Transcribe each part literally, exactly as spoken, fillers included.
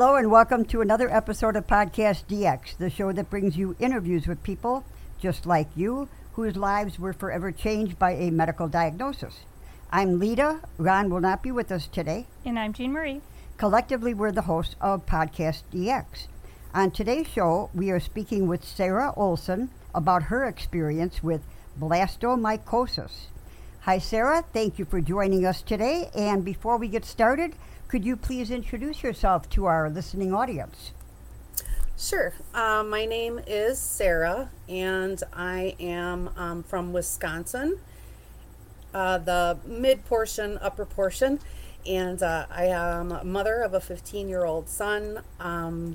Hello and welcome to another episode of Podcast D X, the show that brings you interviews with people just like you whose lives were forever changed by a medical diagnosis. I'm Lita. Ron will not be with us today. And I'm Jean Marie. Collectively, we're the hosts of Podcast D X. On today's show, we are speaking with Sarah Olson about her experience with blastomycosis. Hi, Sarah. Thank you for joining us today. And before we get started, could you please introduce yourself to our listening audience? Sure. Uh, my name is Sarah, and I am um, from Wisconsin, uh, the mid portion, upper portion, and uh, I am a mother of a fifteen-year-old son, um,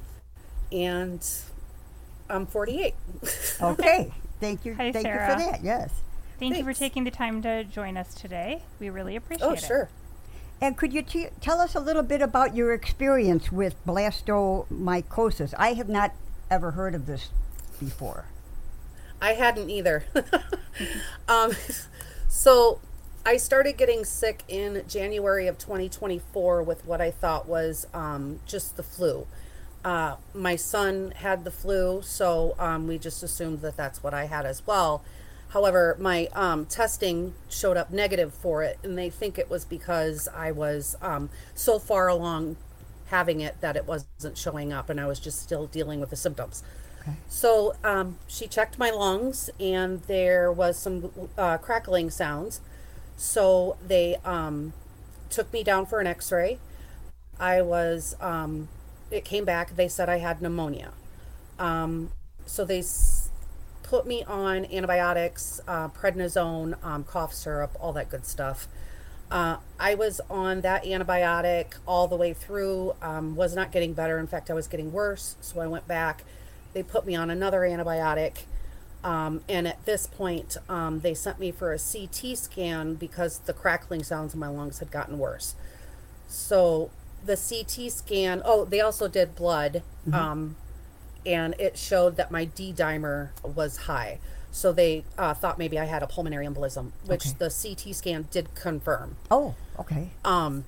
and I'm forty-eight. Okay. Thank you. Hi, Thank Sarah. you for that. Yes. Thank you for Thanks. taking the time to join us today. We really appreciate Oh, it. sure. And could you t- tell us a little bit about your experience with blastomycosis? I have not ever heard of this before. I hadn't either. um, so I started getting sick in January of twenty twenty-four with what I thought was um, just the flu. Uh, my son had the flu, so um, we just assumed that that's what I had as well. However, my um, testing showed up negative for it, and they think it was because I was um, so far along having it that it wasn't showing up, and I was just still dealing with the symptoms. Okay. So um, she checked my lungs, and there was some uh, crackling sounds. So they um, took me down for an x-ray. I was, um, it came back, they said I had pneumonia. Um, so they s- put me on antibiotics, uh, prednisone, um, cough syrup, all that good stuff. Uh, I was on that antibiotic all the way through, um, was not getting better. In fact, I was getting worse. So I went back. They put me on another antibiotic. Um, and at this point, um, they sent me for a C T scan because the crackling sounds in my lungs had gotten worse. So the C T scan, oh, they also did blood. Mm-hmm. Um, and it showed that my D-dimer was high. So they uh, thought maybe I had a pulmonary embolism, which Okay. the C T scan did confirm. Oh, okay. Um,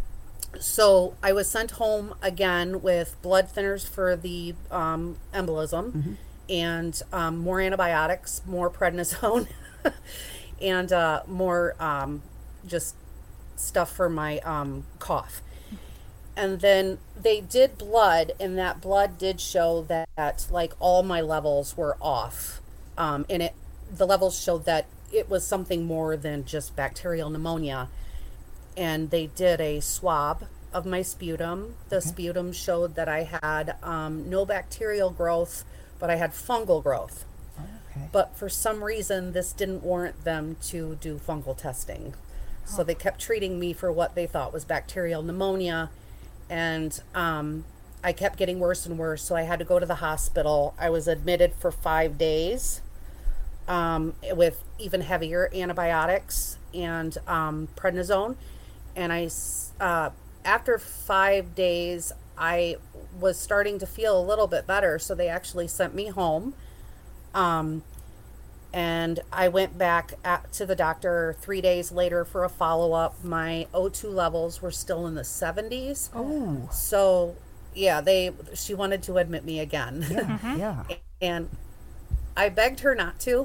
so I was sent home again with blood thinners for the um, embolism Mm-hmm. and um, more antibiotics, more prednisone, and uh, more um, just stuff for my um, cough. And then they did blood, and that blood did show that, like, all my levels were off. Um, and it, the levels showed that it was something more than just bacterial pneumonia. And they did a swab of my sputum. The Okay. sputum showed that I had um, no bacterial growth, but I had fungal growth. Okay. But for some reason, this didn't warrant them to do fungal testing. So they kept treating me for what they thought was bacterial pneumonia. And um, I kept getting worse and worse, so I had to go to the hospital. I was admitted for five days um, with even heavier antibiotics and um, prednisone. And I, s- uh, after five days, I was starting to feel a little bit better, so they actually sent me home. Um, and I went back at, to the doctor three days later for a follow-up. My O two levels were still in the seventies. Oh, So, yeah, they she wanted to admit me again. yeah, yeah. And I begged her not to.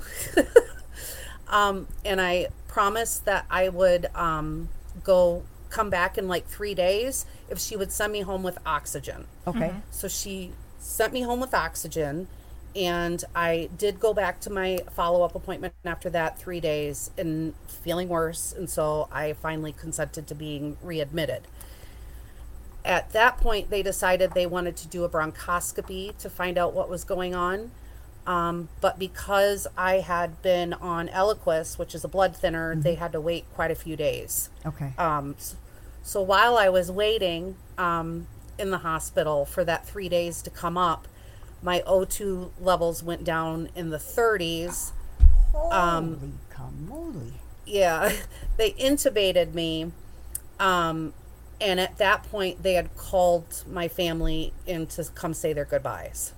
um, and I promised that I would um, go come back in like three days if she would send me home with oxygen. Okay. So she sent me home with oxygen. And I did go back to my follow-up appointment after that three days and feeling worse. And so I finally consented to being readmitted. At that point, they decided they wanted to do a bronchoscopy to find out what was going on. Um, but because I had been on Eliquis, which is a blood thinner, Mm-hmm. they had to wait quite a few days. Okay. Um, s- so while I was waiting um, in the hospital for that three days to come up, my O two levels went down in the thirties. Holy um, camoly. Yeah, they intubated me. Um, and at that point, they had called my family in to come say their goodbyes.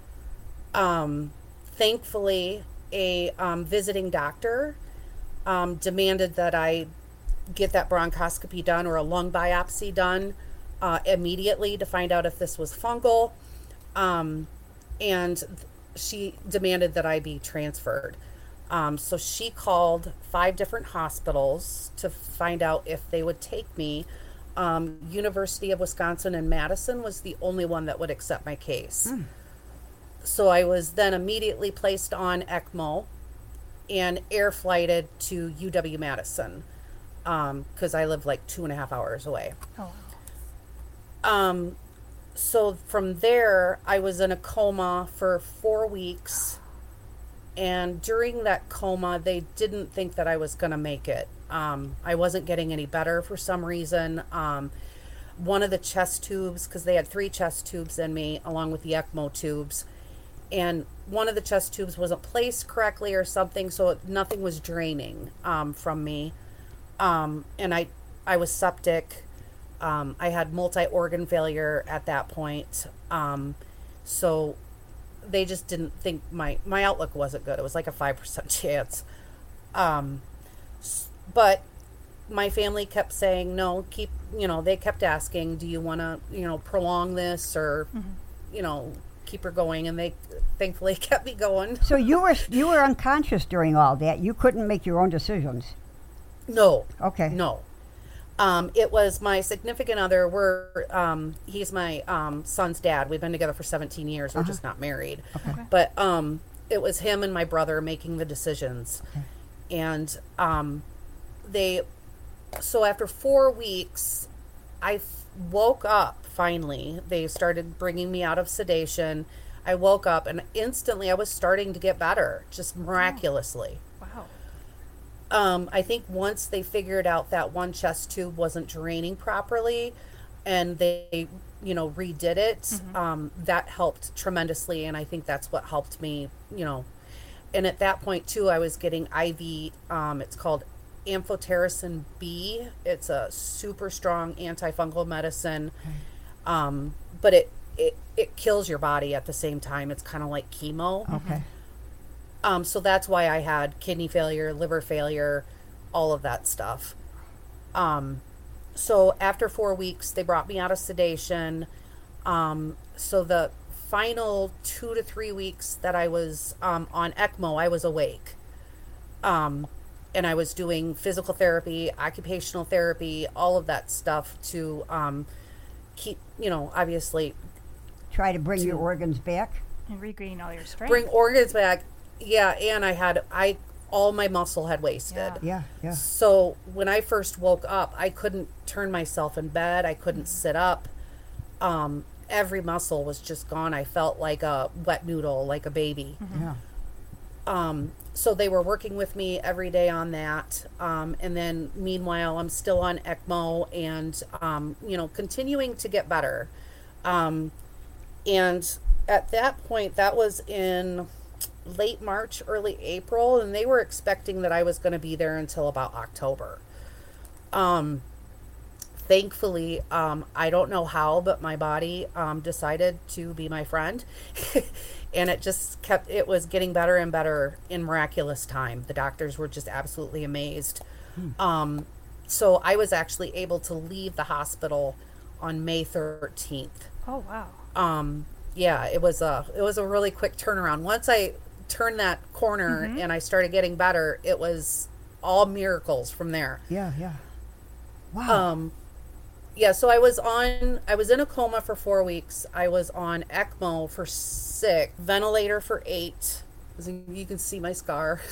Um, thankfully, a um, visiting doctor um, demanded that I get that bronchoscopy done or a lung biopsy done uh, immediately to find out if this was fungal. Um, and she demanded that I be transferred. Um, so she called five different hospitals to find out if they would take me. Um, University of Wisconsin in Madison was the only one that would accept my case. Mm. So I was then immediately placed on ECMO and air flighted to U W-Madison because um, I live like two and a half hours away. Oh. Um, so from there, I was in a coma for four weeks. And during that coma, they didn't think that I was going to make it. Um, I wasn't getting any better for some reason. Um, one of the chest tubes, because they had three chest tubes in me, along with the ECMO tubes. And one of the chest tubes wasn't placed correctly or something, so it, nothing was draining um, from me. Um, and I, I was septic. Um, I had multi-organ failure at that point. Um, so they just didn't think my, my outlook wasn't good. It was like a five percent chance. Um, but my family kept saying, no, keep, you know, they kept asking, do you want to, you know, prolong this or, mm-hmm. you know, keep her going? And they thankfully kept me going. So you were, you were unconscious during all that. You couldn't make your own decisions. No. Okay. No. Um, it was my significant other. We're, um, he's my um, son's dad. We've been together for seventeen years. We're uh-huh. just not married. Okay. Okay. But um, it was him and my brother making the decisions. Okay. And um, they, so after four weeks, I f- woke up finally. They started bringing me out of sedation. I woke up and instantly I was starting to get better, just miraculously. Oh. Wow. Um, I think once they figured out that one chest tube wasn't draining properly and they, you know, redid it, mm-hmm. um, that helped tremendously. And I think that's what helped me, you know. And at that point, too, I was getting I V, um, it's called amphotericin B. It's a super strong antifungal medicine, okay. um, but it, it, it kills your body at the same time. It's kind of like chemo. Okay. Um, so that's why I had kidney failure, liver failure, all of that stuff. Um, so after four weeks, they brought me out of sedation. Um, so the final two to three weeks that I was um, on ECMO, I was awake. Um, and I was doing physical therapy, occupational therapy, all of that stuff to um, keep, you know, obviously. Try to bring to your organs back. And regain all your strength. Bring organs back. Yeah, and I had, I, all my muscle had wasted. Yeah, yeah. yeah. So when I first woke up, I couldn't turn myself in bed. I couldn't sit up. Um, every muscle was just gone. I felt like a wet noodle, like a baby. Mm-hmm. Yeah. Um, so they were working with me every day on that. Um, and then meanwhile, I'm still on ECMO and, um, you know, continuing to get better. Um, and at that point, that was in late March, early April, and they were expecting that I was going to be there until about October. Um, thankfully, um, I don't know how, but my body um, decided to be my friend. And it just kept, it was getting better and better in miraculous time. The doctors were just absolutely amazed. Hmm. Um, so I was actually able to leave the hospital on May thirteenth. Oh, wow. Um, yeah, it was a, it was a really quick turnaround. Once I turned that corner mm-hmm. and I started getting better, it was all miracles from there. Yeah, yeah. Wow. Um, yeah, so I was on, I was in a coma for four weeks. I was on ECMO for six, ventilator for eight. As you can see my scar.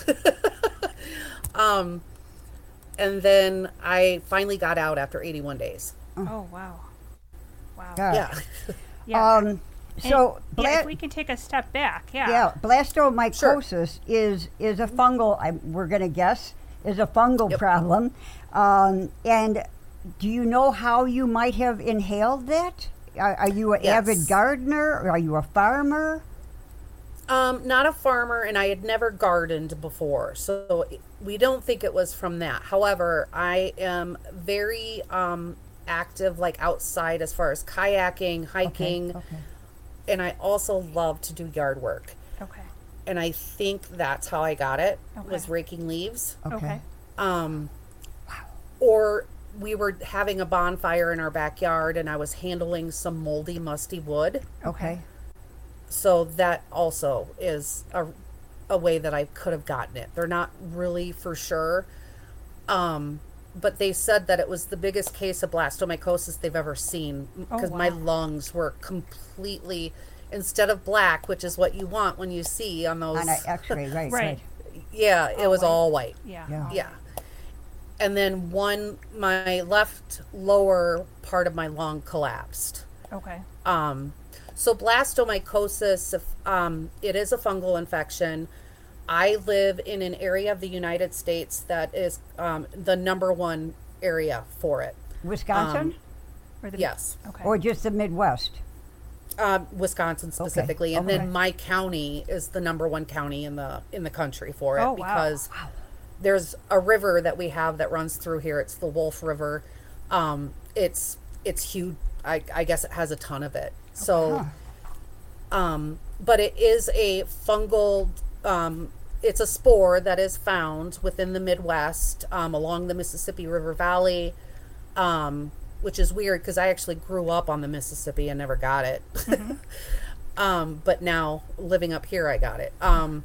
um, and then I finally got out after eighty-one days. Oh, wow. Wow. God. Yeah. yeah. Um, so, and, yeah, if we can take a step back, yeah. Yeah, blastomycosis Sure. is is a fungal, I, we're going to guess, is a fungal Yep. problem. Um, and do you know how you might have inhaled that? Are, are you an Yes. avid gardener? Or are you a farmer? Um, not a farmer, and I had never gardened before, so we don't think it was from that. However, I am very um, active, like outside, as far as kayaking, hiking, Okay, okay. and I also love to do yard work. Okay. And I think that's how I got it, Okay. was raking leaves. Okay. Okay. Um, or we were having a bonfire in our backyard, and I was handling some moldy, musty wood. Okay. So that also is a, a way that I could have gotten it. They're not really for sure. Um, but they said that it was the biggest case of blastomycosis they've ever seen, because Oh, my wow. lungs were completely, instead of black, which is what you want when you see on those. On an X-ray, right? Right. Yeah, it All was white. all white. Yeah. Yeah. Yeah. And then one, my left lower part of my lung collapsed. Okay. Um, so blastomycosis, if, um, it is a fungal infection. I live in an area of the United States that is um, the number one area for it. Wisconsin, Um, Or the, Yes, Okay. or just the Midwest? uh, Wisconsin specifically, and okay. then my county is the number one county in the in the country for it, Oh, wow. because there's a river that we have that runs through here. It's the Wolf River. Um, it's it's huge. I, I guess it has a ton of it. So, um, but it is a fungal. Um, it's a spore that is found within the Midwest, um, along the Mississippi River Valley, um, which is weird because I actually grew up on the Mississippi and never got it. um, but now living up here, I got it. Um,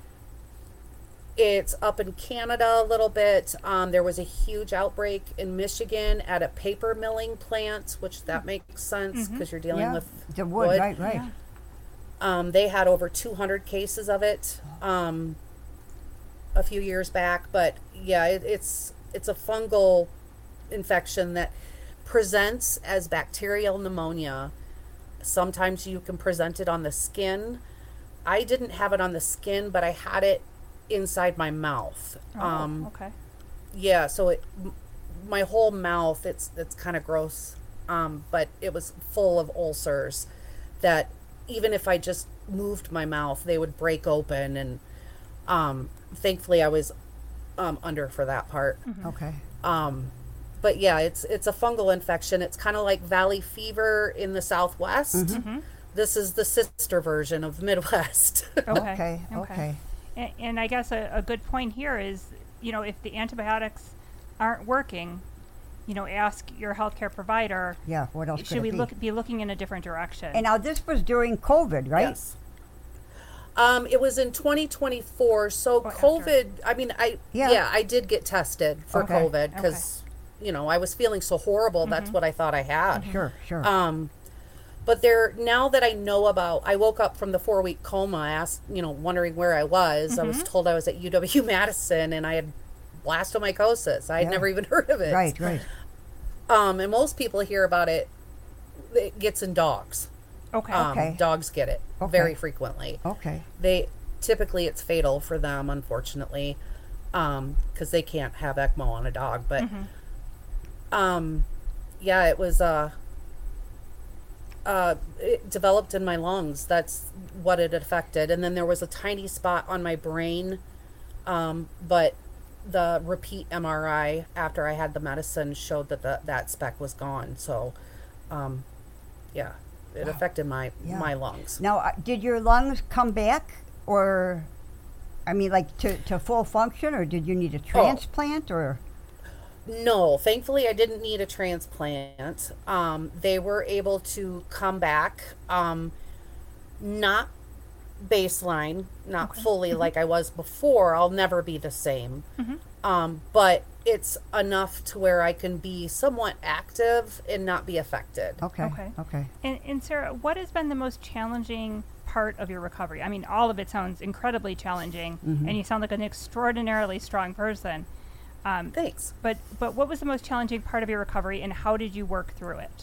it's up in Canada a little bit. Um, there was a huge outbreak in Michigan at a paper milling plant, which that makes sense because you're dealing Yeah, with the wood, wood. right, right. Yeah. Um, they had over two hundred cases of it um, a few years back, but yeah, it, it's it's a fungal infection that presents as bacterial pneumonia. Sometimes you can present it on the skin. I didn't have it on the skin, but I had it inside my mouth. Oh, Um, okay. yeah, so it m- my whole mouth, it's it's kind of gross, um, but it was full of ulcers that even if I just moved my mouth, they would break open, and um, thankfully I was um, under for that part. Okay. Um, but yeah, it's it's a fungal infection. It's kind of like valley fever in the Southwest. Mm-hmm. This is the sister version of the Midwest. Okay. Okay. Okay. And, and I guess a, a good point here is, you know, if the antibiotics aren't working, you know, ask your healthcare provider. Yeah. What else could Should it we be? look be looking in a different direction? And now this was during COVID, right? Yes. Um, it was in twenty twenty-four. So Oh, after. COVID, I mean, I, Yeah. yeah. I did get tested for Okay. COVID because, you know, I was feeling so horrible. That's what I thought I had. Sure. Sure. Um, but there, now that I know about, I woke up from the four week coma, asked, you know, wondering where I was. I was told I was at U W Madison and I had blastomycosis. I had Yeah. never even heard of it. right. Right. Um, and most people hear about it, it gets in dogs. okay. Um, Okay. Dogs get it Okay. very frequently. Okay. They typically it's fatal for them, unfortunately, um, because they can't have ECMO on a dog. But um, yeah, it was uh, uh, it developed in my lungs. That's what it affected, and then there was a tiny spot on my brain, um, but the repeat M R I after I had the medicine showed that the, that speck was gone. So, um, yeah, it affected my Yeah. my lungs. Now, uh, did your lungs come back, or, I mean, like to, to full function, or did you need a transplant, or? No, thankfully I didn't need a transplant. Um, they were able to come back, um, not baseline, not fully like I was before. I'll never be the same. Um, but it's enough to where I can be somewhat active and not be affected. Okay. Okay. Okay. And, and Sarah, what has been the most challenging part of your recovery? I mean, all of it sounds incredibly challenging, and you sound like an extraordinarily strong person. Um, Thanks. but but what was the most challenging part of your recovery, and how did you work through it?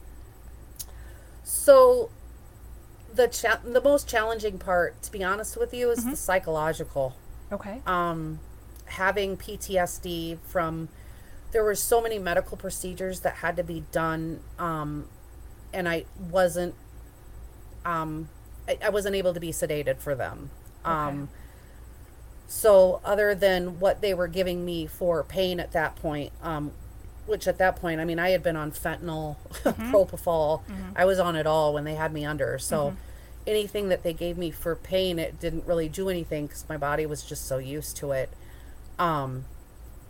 So the cha- the most challenging part, to be honest with you, is the psychological. Okay. Um, having P T S D from, there were so many medical procedures that had to be done, um, and I wasn't, um, I, I wasn't able to be sedated for them. Um, so other than what they were giving me for pain at that point, um, which at that point, I mean, I had been on fentanyl, propofol. I was on it all when they had me under. So anything that they gave me for pain, it didn't really do anything because my body was just so used to it. Um,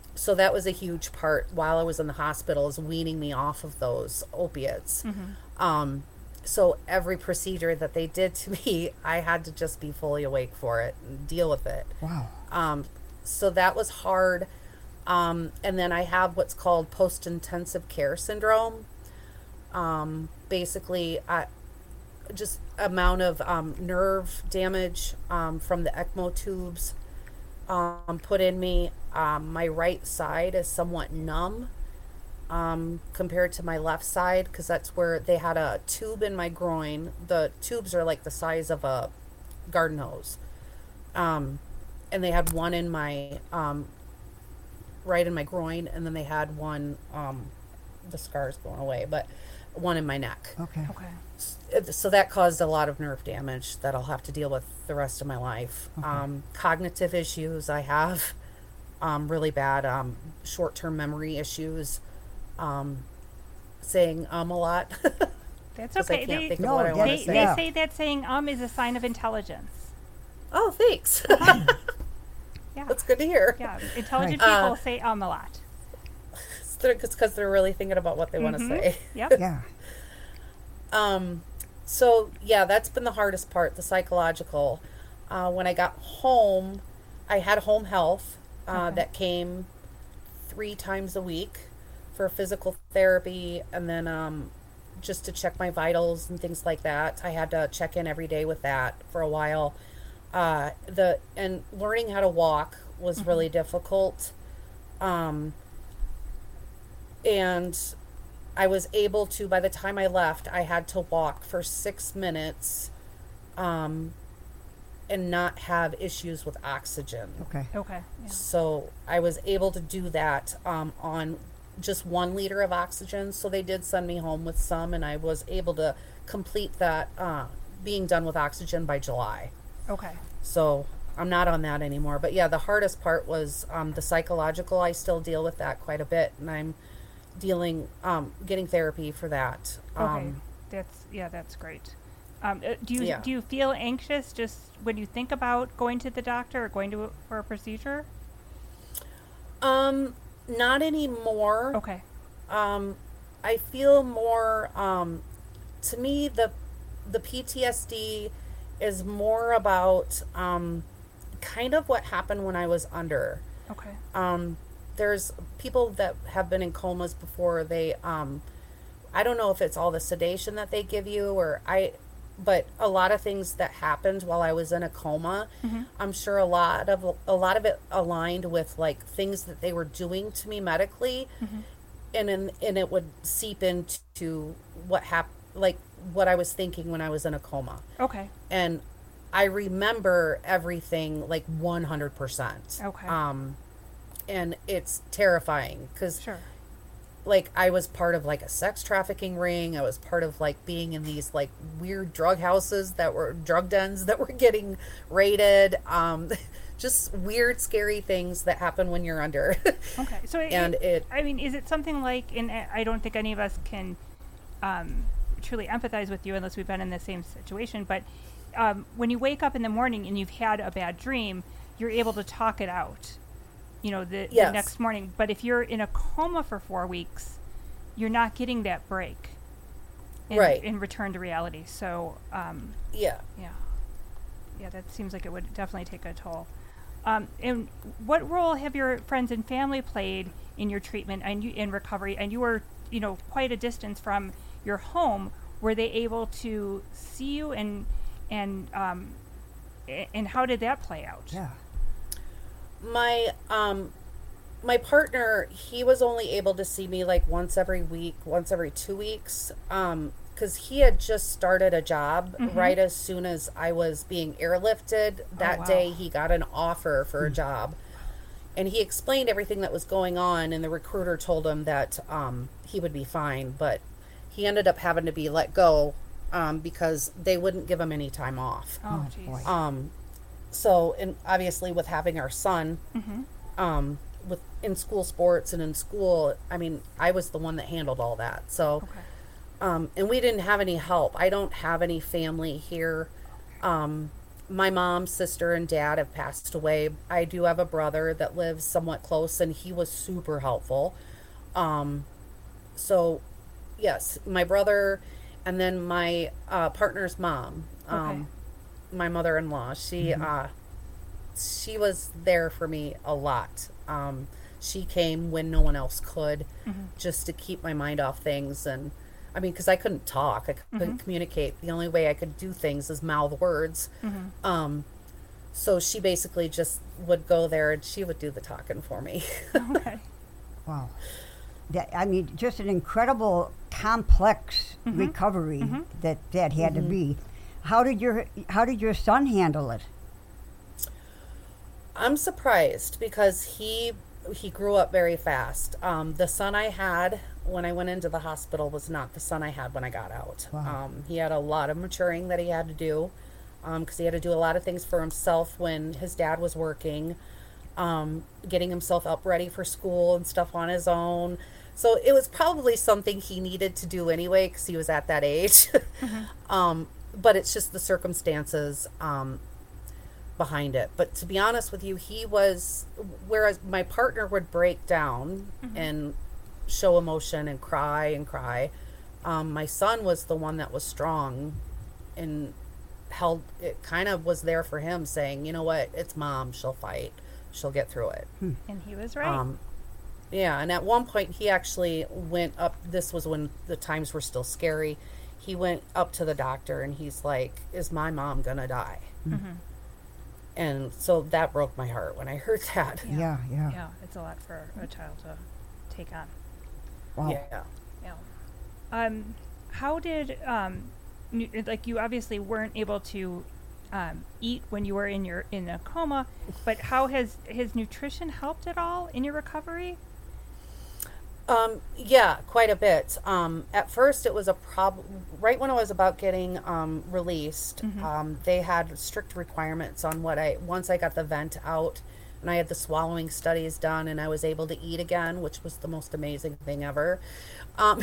so that was a huge part while I was in the hospital, is weaning me off of those opiates. Mm-hmm. Um, so every procedure that they did to me, I had to just be fully awake for it and deal with it. Wow. Um, so that was hard. Um, and then I have what's called post-intensive care syndrome. Um, basically, I, just amount of um, nerve damage um, from the ECMO tubes um, put in me. Um, my right side is somewhat numb um, compared to my left side, because that's where they had a tube in my groin. The tubes are like the size of a garden hose. Um, and they had one in my, um, right in my groin, and then they had one, um, the scar's going away, but one in my neck. Okay. Okay. So that caused a lot of nerve damage that I'll have to deal with the rest of my life. Okay. Um, cognitive issues I have, um, really bad, um, short-term memory issues, um, saying um a lot. That's 'Cause I okay. can't They, think of No, what I want they, to that's- say. they Yeah. say that saying um is a sign of intelligence. Oh, thanks. Yeah. That's good to hear. Yeah. Intelligent Right. people Uh, say um a lot. It's because they're really thinking about what they want to Mhm. say. Yep. Yeah. Um, so yeah, that's been the hardest part, the psychological. Uh, when I got home, I had home health uh, Okay. that came three times a week for physical therapy, and then um, just to check my vitals and things like that. I had to check in every day with that for a while. Uh, the and learning how to walk was really difficult. Um, and I was able to, by the time I left, I had to walk for six minutes um, and not have issues with oxygen. Okay. Okay. Yeah. So I was able to do that um, on just one liter of oxygen. So they did send me home with some, and I was able to complete that uh, being done with oxygen by July. Okay. So I'm not on that anymore. But yeah, the hardest part was um, the psychological. I still deal with that quite a bit, and I'm dealing, um, getting therapy for that. Okay. Um, That's yeah. That's great. Um, uh, do you Yeah. do you feel anxious just when you think about going to the doctor or going to a, for a procedure? um, not anymore. Okay. Um, I feel more, um, to me, the, the P T S D is more about, um, kind of what happened when I was under. Okay. Um, there's people that have been in comas before. They, um, I don't know if it's all the sedation that they give you, or I, but a lot of things that happened while I was in a coma, Mhm. I'm sure a lot of, a lot of it aligned with like things that they were doing to me medically. Mhm. And then, and it would seep into what happened, like what I was thinking when I was in a coma. Okay. And I remember everything like one hundred percent. Okay. Um, and it's terrifying because Sure. like I was part of like a sex trafficking ring. I was part of like being in these like weird drug houses that were drug dens that were getting raided. Um, just weird, scary things that happen when you're under. Okay. So it, And it, I mean, is it something like? And I I don't think any of us can um, truly empathize with you unless we've been in the same situation. But um, when you wake up in the morning and you've had a bad dream, you're able to talk it out. You know, the, Yes. the next morning. But if you're in a coma for four weeks, you're not getting that break. In, Right. In return to reality. So, um, yeah. yeah. Yeah, that seems like it would definitely take a toll. Um, and what role have your friends and family played in your treatment and you, in recovery? And you were, you know, quite a distance from your home. Were they able to see you, and and um, a- and how did that play out? Yeah. My um my partner, he was only able to see me like once every week, once every two weeks, um because he had just started a job Mhm. right as soon as I was being airlifted. That wow. day he got an offer for a job, and he explained everything that was going on, and the recruiter told him that um he would be fine, but he ended up having to be let go um because they wouldn't give him any time off. Oh, Oh, jeez. boy. Um, so, and obviously with having our son, Mhm. um, with in school sports and in school, I mean, I was the one that handled all that. So, Okay. um, and we didn't have any help. I don't have any family here. Um, my mom, sister, and dad have passed away. I do have a brother that lives somewhat close, and he was super helpful. Um, so, yes, my brother, and then my uh, partner's mom, um, Okay. my mother-in-law. She uh, she was there for me a lot. Um, she came when no one else could, just to keep my mind off things. And I mean, because I couldn't talk, I couldn't communicate. The only way I could do things is mouth words. Um, so she basically just would go there and she would do the talking for me. Okay. Wow. That, I mean, just an incredible, complex recovery that that had to be. How did your How did your son handle it? I'm surprised because he he grew up very fast. Um, the son I had when I went into the hospital was not the son I had when I got out. Wow. Um, he had a lot of maturing that he had to do because he had to do a lot of things for himself when his dad was working, um, getting himself up ready for school and stuff on his own. So it was probably something he needed to do anyway because he was at that age. um, but it's just the circumstances um, behind it. But to be honest with you, he was, whereas my partner would break down and show emotion and cry and cry, um, my son was the one that was strong and held, it kind of was there for him saying, you know what, it's mom, she'll fight, she'll get through it. And he was right. Um, yeah, and at one point he actually went up, this was when the times were still scary, he went up to the doctor and he's like, is my mom gonna die? And so that broke my heart when I heard that. Yeah, yeah. yeah, it's a lot for a child to take on. Wow. Yeah. Yeah. Um, how did um, nu- like you obviously weren't able to um, eat when you were in your in a coma, but how has his nutrition helped at all in your recovery? Um, yeah, quite a bit. Um, at first it was a problem, right when I was about getting um, released, um, they had strict requirements on what I, once I got the vent out and I had the swallowing studies done and I was able to eat again, which was the most amazing thing ever. Um,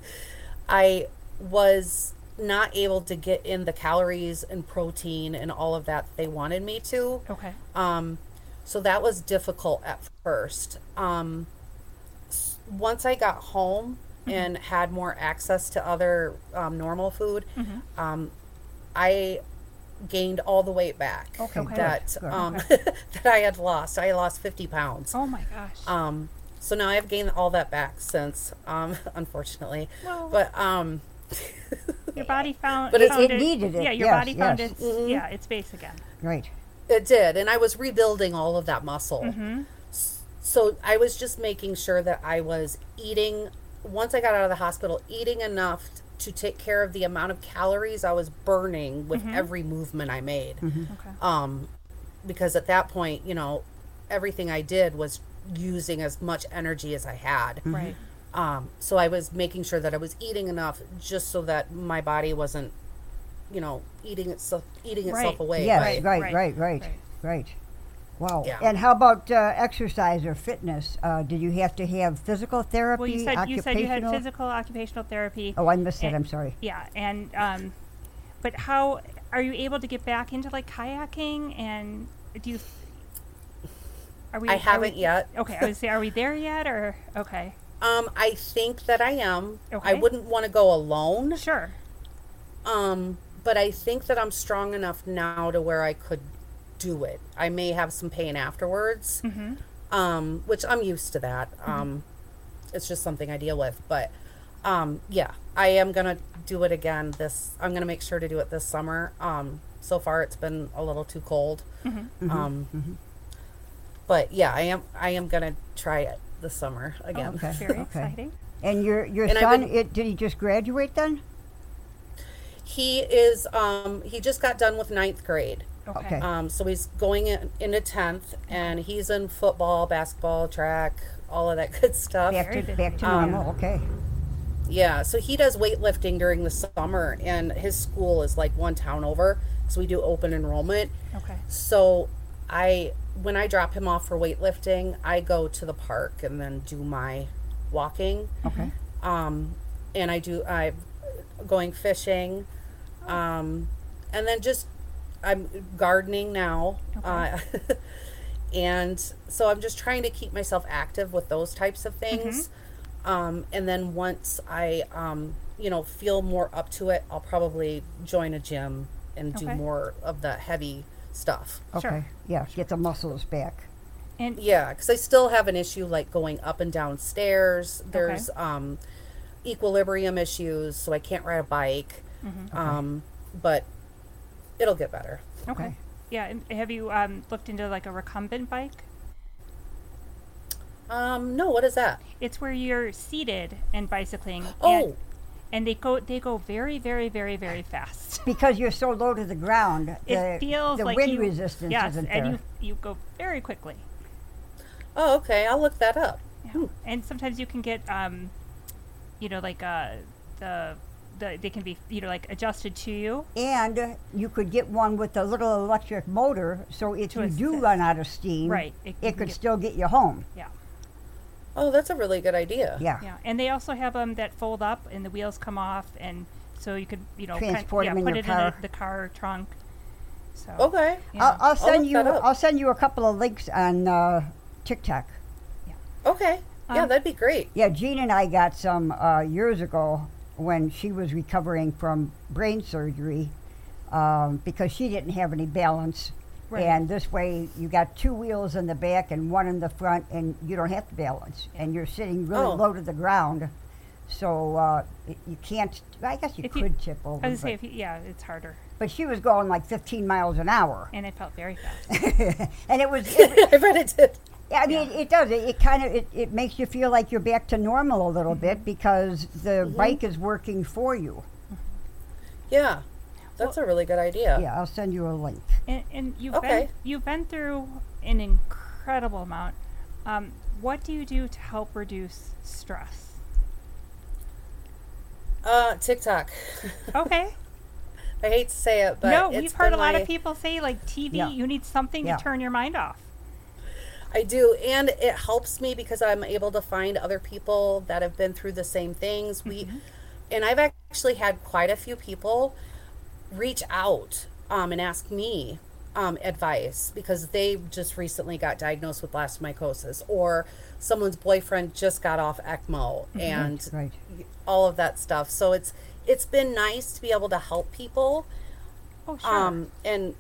I was not able to get in the calories and protein and all of that they wanted me to. Okay. Um, so that was difficult at first. Um, s- once I got home and had more access to other um, normal food, um, I gained all the weight back Okay, Okay. that good. um, that I had lost. I lost fifty pounds. Oh my gosh. Um, so now I've gained all that back since, um, unfortunately. Well- but um, your body found. but it's- found it needed it, Yeah, your yes, body found yes. its yeah its base again. Right. it did, and I was rebuilding all of that muscle. Mm-hmm. So I was just making sure that I was eating, once I got out of the hospital, eating enough t- to take care of the amount of calories I was burning with every movement I made. Okay. Um, because at that point, you know, everything I did was using as much energy as I had. Right. Um, so I was making sure that I was eating enough just so that my body wasn't, you know, eating itself eating itself Right. away. Yes, by- right, Right, right, right, right, right. right. Wow. Yeah. And how about uh, exercise or fitness? Uh, did you have to have physical therapy, Well, you said you said you had occupational? physical occupational therapy. Oh, I missed it. and- I'm sorry. Yeah, and um, but how are you able to get back into like kayaking and do you? Are we? I are haven't we- yet. Okay, I would say, are we there yet or okay? Um, I think that I am. I Okay. wouldn't want to go alone. Sure. Um, but I think that I'm strong enough now to where I could do it. I may have some pain afterwards, Mm-hmm. um, which I'm used to that. Um, it's just something I deal with. But um, yeah, I am gonna do it again. This I'm gonna make sure to do it this summer. Um, so far it's been a little too cold. Mm-hmm. Um, but yeah, I am. I am gonna try it this summer again. Okay. Very okay. exciting. And your your And I've son, been- it, did he just graduate then? He is. Um, he just got done with ninth grade. Okay. Okay. Um, so he's going in, into tenth, and he's in football, basketball, track, all of that good stuff. Back Very to good. back to Um, normal. Okay. Yeah, so he does weightlifting during the summer, and his school is like one town over, so we do open enrollment. Okay. So I, when I drop him off for weightlifting, I go to the park and then do my walking. Okay. Um, and I do, I'm going fishing, um, and then just I'm gardening now. Okay. Uh, and so I'm just trying to keep myself active with those types of things. Mm-hmm. Um, and then once I, um, you know, feel more up to it, I'll probably join a gym and do Okay. more of the heavy stuff. Okay. Sure. Yeah, get the muscles back. And Yeah, because I still have an issue like going up and down stairs. There's um, equilibrium issues, so I can't ride a bike. Mhm. Um, but it'll get better. okay. Okay. Yeah. And have you um, looked into like a recumbent bike? Um, no, what is that? It's where you're seated and bicycling. Oh, And, and they go they go very very very very fast. Because you're so low to the ground, It the, feels the like wind you, resistance yes, isn't and there. you you go very quickly. oh, okay. I'll look that up. Yeah. And sometimes you can get um, you know, like uh, the the they can be you know like adjusted to you. And uh, you could get one with a little electric motor, so if To you do assist. run out of steam, Right. It, you it can could get- still get you home. Yeah. Oh, that's a really good idea. Yeah. Yeah. And they also have them that fold up and the wheels come off, and so you could you know kind- Transport yeah, 'em in put your it car. in the, the car trunk. So. Okay. Yeah. I'll, I'll send look you. that up. I'll send you a couple of links on uh, TikTok. Okay. Yeah, Um, that'd be great. Yeah, Jean and I got some uh, years ago when she was recovering from brain surgery um, because she didn't have any balance. Right. And this way, you got two wheels in the back and one in the front, and you don't have to balance. And you're sitting really Oh. low to the ground, so uh, y- you can't. I guess you If you- could tip over. I was gonna say, but, if you, yeah, it's harder, but she was going like fifteen miles an hour, and it felt very fast. and it was. It, I read it did. Yeah, I mean, it, it does. It, it kind of it, it makes you feel like you're back to normal a little bit because the bike is working for you. Yeah. That's a really good idea. Yeah, I'll send you a link. And, and you've Okay. been you've been through an incredible amount. Um, what do you do to help reduce stress? Uh, TikTok. Okay. I hate to say it, but no, it's we've heard been a lot my- of people say like T V. Yeah. You need something Yeah. to turn your mind off. I do, and it helps me because I'm able to find other people that have been through the same things. We, and I've actually had quite a few people reach out um, and ask me um, advice because they just recently got diagnosed with blastomycosis, or someone's boyfriend just got off ECMO, and Right. all of that stuff. So it's it's been nice to be able to help people. Oh, sure. Um, and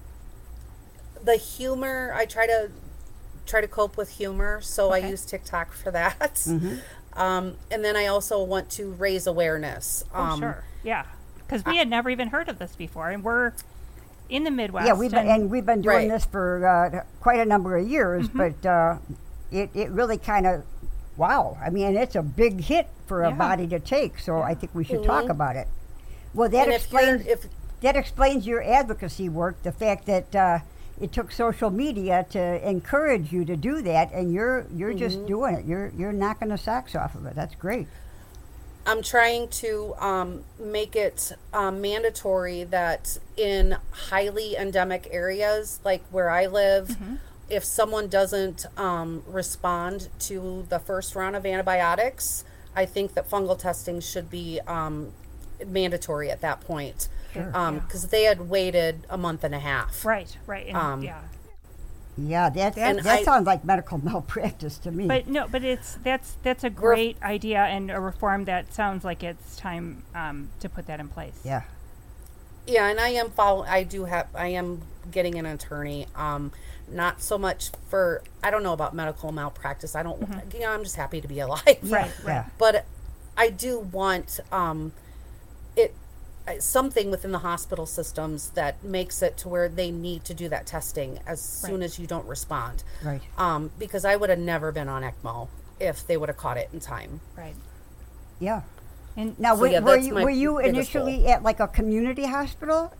the humor, I try to try to cope with humor, so I Okay. use TikTok for that. Mm-hmm. Um, and then I also want to raise awareness. oh, Um, sure. Yeah. Because we had never even heard of this before, and we're in the Midwest. Yeah, we've been and we've been doing Right. this for uh, quite a number of years, but uh, it it really kind of wow. I mean, it's a big hit for a Yeah. body to take. So I think we should talk Mhm. about it. Well, that and if you're, explains if that explains your advocacy work. The fact that uh, it took social media to encourage you to do that, and you're you're just doing it. You're you're knocking the socks off of it. That's great. I'm trying to um, make it um, mandatory that in highly endemic areas like where I live, if someone doesn't um, respond to the first round of antibiotics, I think that fungal testing should be um, mandatory at that point. Sure. Because Yeah. they had waited a month and a half. right, right, and Um, yeah. Yeah, that that, And that I- sounds like medical malpractice to me. But no, but it's that's that's a great idea and a reform that sounds like it's time um, to put that in place. yeah. Yeah, and I am follow. I do have. I am getting an attorney. Um, not so much for. I don't know about medical malpractice. I don't. You know, I'm just happy to be alive. Right, Yeah. right. But I do want um, it uh, something within the hospital systems that makes it to where they need to do that testing as soon Right. as you don't respond. Right. Um, because I would have never been on ECMO if they would have caught it in time. Right. Yeah. And Now, So, were, yeah, were that's you my were you biggest initially at like a community hospital?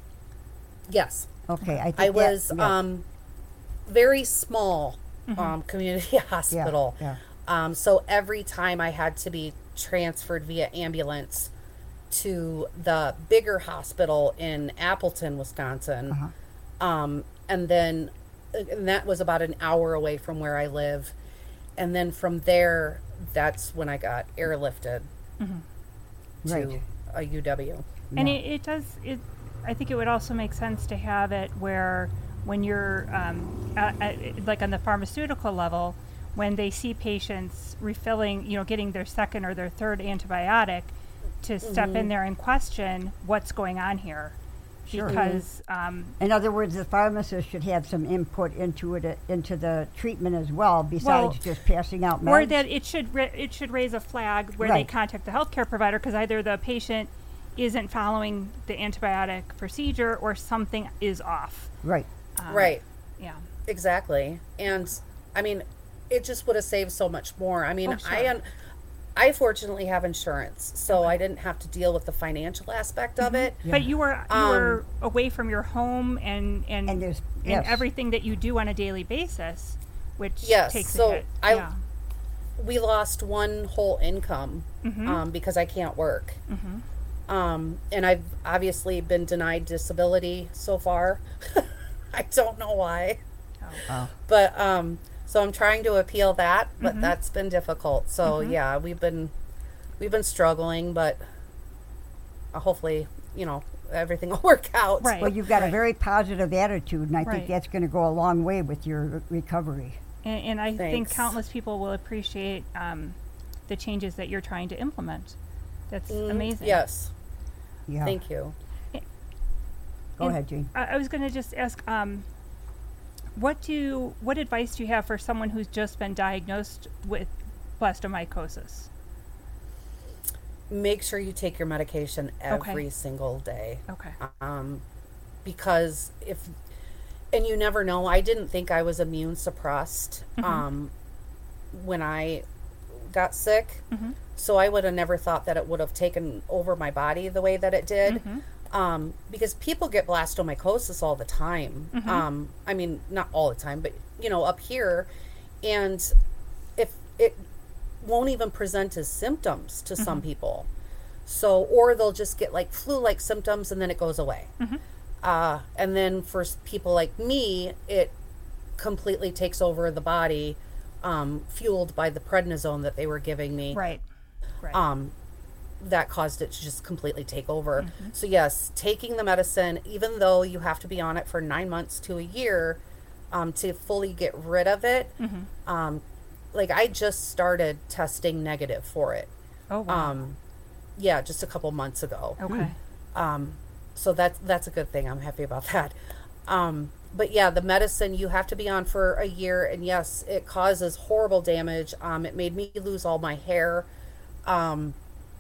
Yes. Okay, I think I that- was yeah. um, very small um, community hospital. Yeah, Um, so every time I had to be transferred via ambulance to the bigger hospital in Appleton, Wisconsin. Uh-huh. Um, and then and that was about an hour away from where I live. And then from there, that's when I got airlifted to Right. a U W. and Yeah. it, it does it I think it would also make sense to have it where when you're um, at, at, like on the pharmaceutical level, when they see patients refilling, you know, getting their second or their third antibiotic, to step Mm-hmm. in there and question what's going on here. Sure. Because, um, In other words, the pharmacist should have some input into it, into the treatment as well, besides Well, just passing out meds. or that it should ra- it should raise a flag where they Right. contact the healthcare provider because either the patient isn't following the antibiotic procedure or something is off. Right. Um, Right. Yeah. Exactly. And I mean, it just would have saved so much more. I mean, Oh, sure. I un- I fortunately have insurance, so I didn't have to deal with the financial aspect of it. Yeah. But you were you Um, were away from your home and and And there's- and yes. everything that you do on a daily basis, which Yes, takes so a hit. I- yeah. We lost one whole income Mhm. um, because I can't work. Mhm. Um, and I've obviously been denied disability so far. I don't know why. Oh. But um, so I'm trying to appeal that, but Mm-hmm. that's been difficult. So yeah, we've been we've been struggling, but uh, hopefully, you know, everything will work out. Right. Well, you've got a Right. very positive attitude, and I Right. think that's going to go a long way with your re- recovery. And, and I think Thanks. countless people will appreciate um, the changes that you're trying to implement. That's Mm, amazing. Yes. Yeah. Thank you. Go And ahead, Jean. I, I was going to just ask, um, what do what advice do you have for someone who's just been diagnosed with blastomycosis? Make sure you take your medication Okay. every single day. Okay. Um, because if, and you never know, I didn't think I was immune suppressed Mm-hmm. um, when I got sick. Mm-hmm. So I would have never thought that it would have taken over my body the way that it did. Mm-hmm. Um, because people get blastomycosis all the time. Mm-hmm. Um, I mean, not all the time, but you know, up here, and if it won't even present as symptoms to some Mm-hmm. people, so or they'll just get like flu-like symptoms and then it goes away. Mm-hmm. Uh, and then for s- people like me, it completely takes over the body, um, fueled by the prednisone that they were giving me. Right. Right. Um, that caused it to just completely take over. Mm-hmm. So yes, taking the medicine, even though you have to be on it for nine months to a year, um, to fully get rid of it. Mm-hmm. Um, like I just started testing negative for it. oh wow. Um, yeah, just a couple months ago. okay. Um, so that's that's a good thing. I'm happy about that. Um, but yeah, the medicine you have to be on for a year, and yes, it causes horrible damage. Um, it made me lose all my hair, um,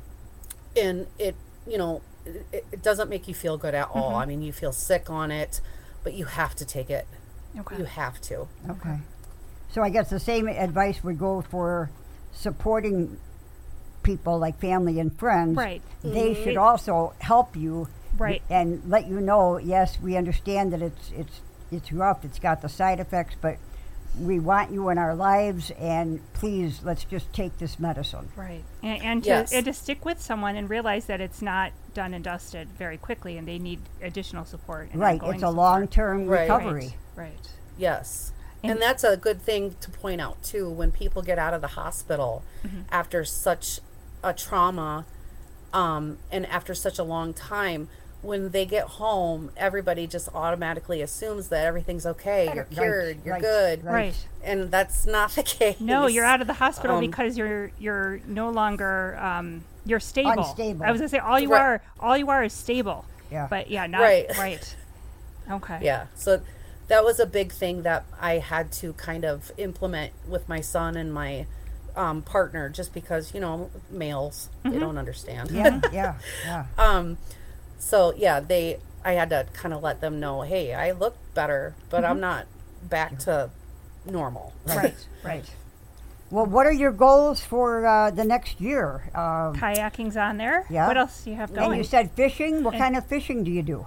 and it, you know, it, it doesn't make you feel good at all. Mm-hmm. I mean, you feel sick on it, but you have to take it. Okay. You have to. Okay. So I guess the same advice would go for supporting people like family and friends. Right. They Mhm. should also help you Right. and let you know, yes, we understand that it's it's it's rough, it's got the side effects, but we want you in our lives, and please, let's just take this medicine. Right. And, and to Yes. and to stick with someone and realize that it's not done and dusted very quickly, and they need additional support. And Right, ongoing it's a support. long-term Right. recovery. Right. Right. Yes. And- And, that's a good thing to point out too when people get out of the hospital Mm-hmm. after such a trauma um, and after such a long time. When they get home, everybody just automatically assumes that everything's okay. You're Right, cured. You're right, good. right. Right. And that's not the case. No, you're out of the hospital Um, because you're you're no longer um, you're stable. Unstable. I was gonna say all you Right. are all you are is stable. Yeah. But yeah, not Right. right. Okay. Yeah. So that was a big thing that I had to kind of implement with my son and my um, partner, just because, you know, males, they don't understand. Yeah, yeah, yeah. Um, so yeah, they, I had to kind of let them know, hey, I look better, but I'm not back to normal. Right. Right. Well, what are your goals for uh, the next year? Um, Kayaking's on there. Yeah. What else do you have and going? you said fishing. What And- kind of fishing do you do?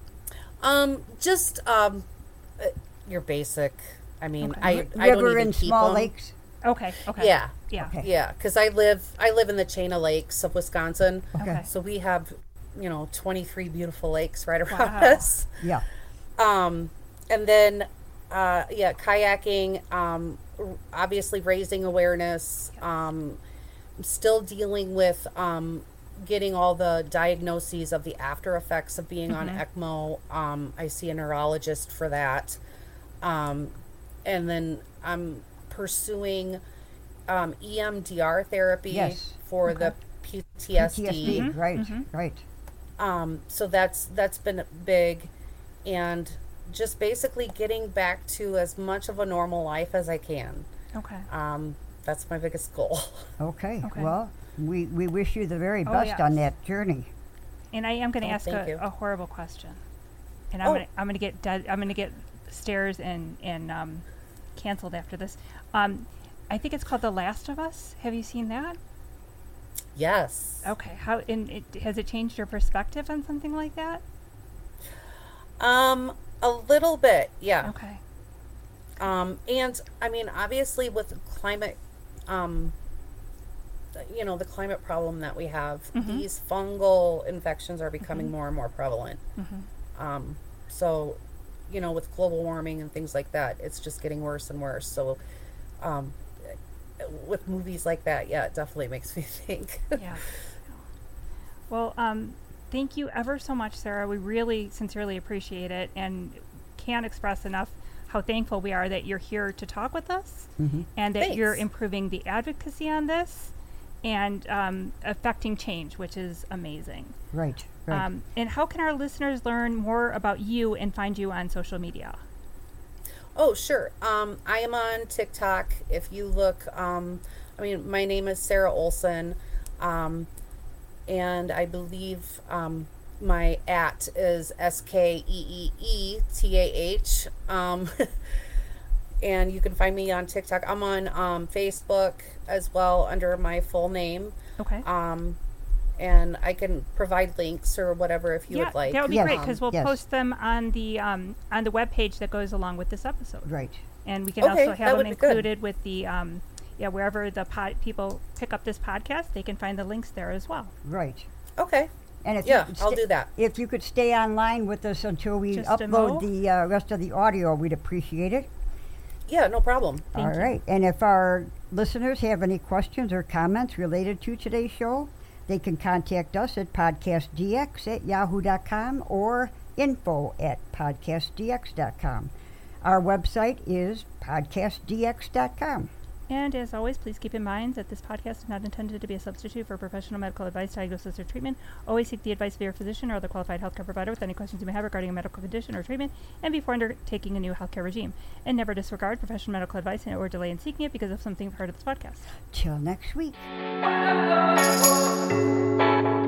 Um, just, um, uh, your basic, I mean, Okay. I, I don't River even and keep small them. lakes. okay. Okay. Yeah. Yeah. Okay. Yeah. Cause I live, I live in the chain of lakes of Wisconsin. Okay. Okay. So we have, you know, twenty-three beautiful lakes right around Wow. us. Yeah. Um, and then, uh, yeah, kayaking, um, r- obviously raising awareness. Um, I'm still dealing with, um, getting all the diagnoses of the after effects of being on ECMO. Um, I see a neurologist for that. Um, and then I'm pursuing um, E M D R therapy Yes. for Okay. the P T S D. P T S D, right, right. Um, so that's that's been big, and just basically getting back to as much of a normal life as I can. Okay. Um, that's my biggest goal. Okay. Okay. Well, we, we wish you the very Oh, best on yes. that journey. And I am going to Oh, ask thank you. a, a horrible question, and I'm Oh. going to I'm going to get dead, I'm going to get stares and and um, canceled after this. Um, I think it's called The Last of Us. Have you seen that? Yes. Okay. How in it, has it changed your perspective on something like that? Um, a little bit, yeah. Okay. Um, and I mean, obviously, with climate, um, you know, the climate problem that we have, Mhm. these fungal infections are becoming more and more prevalent. Mm-hmm. Um, so, you know, with global warming and things like that, it's just getting worse and worse. So, um, with movies like that, yeah, it definitely makes me think. Yeah. Well, um, thank you ever so much, Sarah. We really sincerely appreciate it and can't express enough how thankful we are that you're here to talk with us Mm-hmm. and that you're Thanks. improving the advocacy on this and um, affecting change, which is amazing. Right, right. Um, and how can our listeners learn more about you and find you on social media? Oh, sure. Um, I am on TikTok. If you look, um, I mean, my name is Sarah Olson, um, and I believe um, my at is S K E E E T A H. Um, and you can find me on TikTok. I'm on um, Facebook as well under my full name. Okay. Um, and I can provide links or whatever if you yeah, would like. that would be Yes. great because we'll Yes. post them on the um, on the webpage that goes along with this episode. Right. And we can Okay, also that have would them be good. included with the, um, yeah, wherever the pod people pick up this podcast, they can find the links there as well. Right. Okay. And if Yeah, you could I'll sta- do that. If you could stay online with us until we Just a upload mo. the uh, rest of the audio, we'd appreciate it. Yeah, no problem. Thank All you. right. And if our listeners have any questions or comments related to today's show, they can contact us at podcastdx at yahoo dot com or info at podcastdx dot com. Our website is podcastdx dot com. And as always, please keep in mind that this podcast is not intended to be a substitute for professional medical advice, diagnosis, or treatment. Always seek the advice of your physician or other qualified healthcare provider with any questions you may have regarding a medical condition or treatment and before undertaking a new healthcare regime. And never disregard professional medical advice and or delay in seeking it because of something you've heard of this podcast. Till next week.